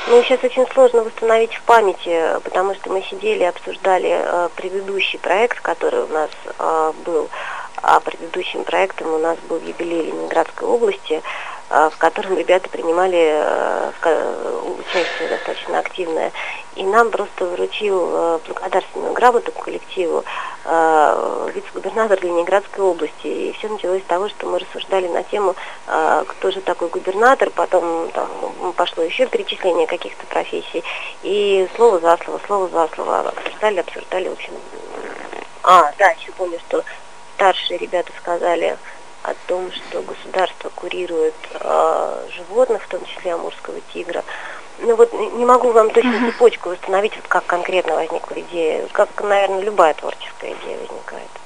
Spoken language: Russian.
Ну, сейчас очень сложно восстановить в памяти, потому что мы сидели, обсуждали предыдущий проект, который у нас был. А предыдущим проектом у нас был юбилей Ленинградской области, в котором ребята принимали участие достаточно активное. И нам просто вручил благодарственную грамоту к коллективу вице-губернатор Ленинградской области. И все началось с того, что мы рассуждали на тему, кто же такой губернатор, потом там пошло еще перечисление каких-то профессий. И слово за слово обсуждали, в общем. Да, еще помню, что старшие ребята сказали о том, что государство курирует животных, в том числе амурского тигра. Ну вот не могу вам точно цепочку восстановить, вот как конкретно возникла идея, как, наверное, любая творческая идея возникает.